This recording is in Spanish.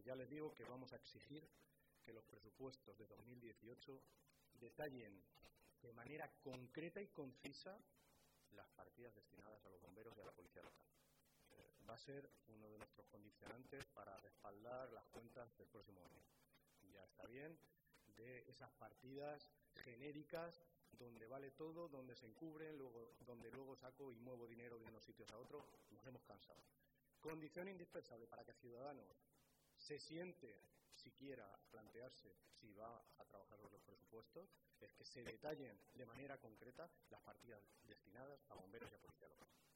ya les digo que vamos a exigir que los presupuestos de 2018 detallen de manera concreta y concisa las partidas destinadas a los bomberos y a la policía local. Va a ser uno de nuestros condicionantes para respaldar las cuentas del próximo año. Ya está bien de esas partidas genéricas donde vale todo, donde se encubren, donde luego saco y muevo dinero de unos sitios a otros. Nos hemos cansado. Condición indispensable para que Ciudadanos se siente siquiera a plantearse si va a trabajar sobre los presupuestos es que se detallen de manera concreta las partidas destinadas a bomberos y a policía local.